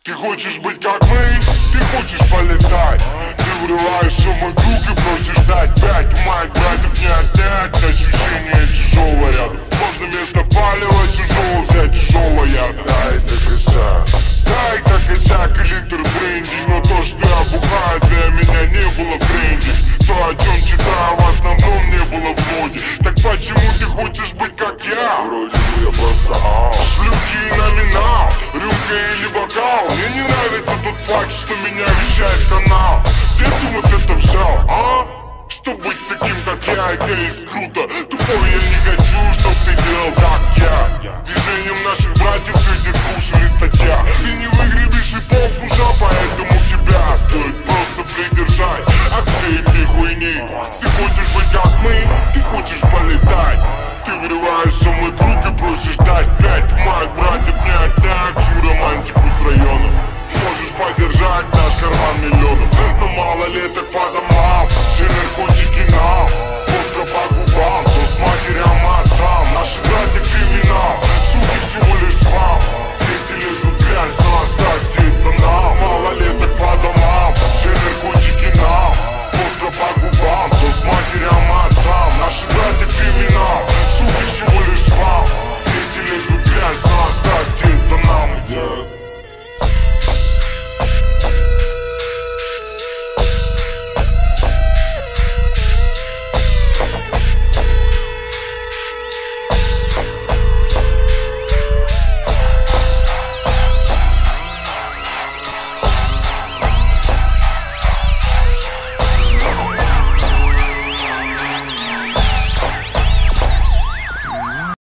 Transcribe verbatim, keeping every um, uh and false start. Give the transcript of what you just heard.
Ты хочешь быть как мы, ты хочешь полетать. Ты врываешься в мой круг и просишь дать пять. У моих братьев не отнять, ощущение чужого ряда. Можно вместо палева чужого взять чужого яда. Дай это косяк, дай это косяк и литр бренди. Но то, что я бухаю, для меня не было в тренде. То, о чем читаю, в основном не было в моде. Так почему ты хочешь быть как я? Вроде бы я просто ау. Шлюхи и номинал, рюмка или бокал. Мне не нравится тот факт, что меня вещает канал. Где ты вот это взял, а? Чтоб быть таким, как я, это есть круто. Тупой я не хочу, чтоб ты делал, как я. Движением наших братьев среди кушали статья. Ты не выгребешь и полкуша, поэтому тебя стоит просто придержать от всей этой хуйни. Ты хочешь быть как мы, ты хочешь полетать. Ты врываешься в мой круг и просишь дать пять. В моих братьев не отнять всю романтику с района. Можешь поддержать наш карман миллионов, но малолеток по домам, все наркотики нам, водка по губам, то с матерям.